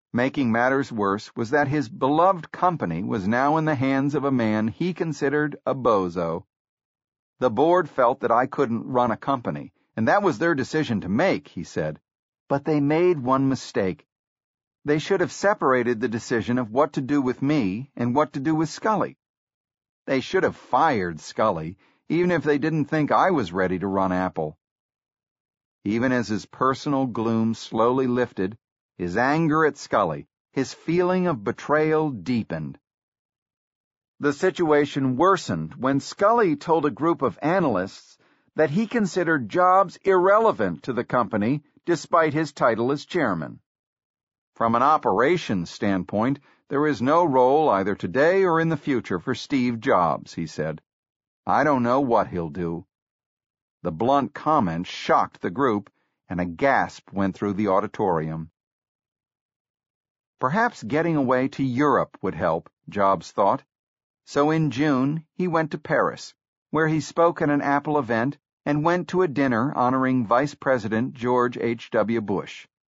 Making matters worse was that his beloved company was now in the hands of a man he considered a bozo. The board felt that I couldn't run a company, and that was their decision to make, he said. But they made one mistake. They should have separated the decision of what to do with me and what to do with Scully. They should have fired Scully, even if they didn't think I was ready to run Apple. Even as his personal gloom slowly lifted, his anger at Scully, his feeling of betrayal deepened. The situation worsened when Scully told a group of analysts that he considered Jobs irrelevant to the company despite his title as chairman. From an operations standpoint, there is no role either today or in the future for Steve Jobs, he said. I don't know what he'll do. The blunt comment shocked the group, and a gasp went through the auditorium. Perhaps getting away to Europe would help, Jobs thought. So in June, he went to Paris, where he spoke at an Apple event and went to a dinner honoring Vice President George H.W. Bush.